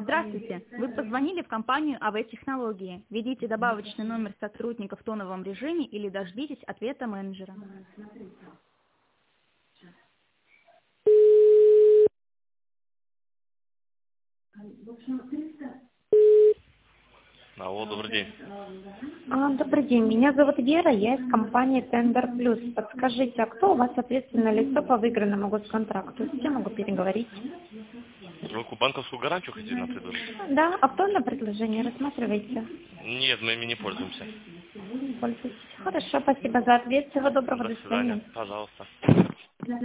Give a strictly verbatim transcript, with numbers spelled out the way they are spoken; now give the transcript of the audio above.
Здравствуйте. Вы позвонили в компанию эй ви Технологии. Введите добавочный номер сотрудника в тоновом режиме или дождитесь ответа менеджера. Алло, добрый день. А, Добрый день, меня зовут Вера, я из компании Tender Plus. Подскажите, а кто у вас ответственное лицо по выигранному госконтракту? С кем могу переговорить? Вы банковскую гарантию хотите нам предложить? Да, актуальное предложение, рассматривайте. Нет, мы ими не пользуемся. Пользуйтесь. Хорошо, спасибо за ответ. Всего доброго, До до свидания. свидания. Пожалуйста.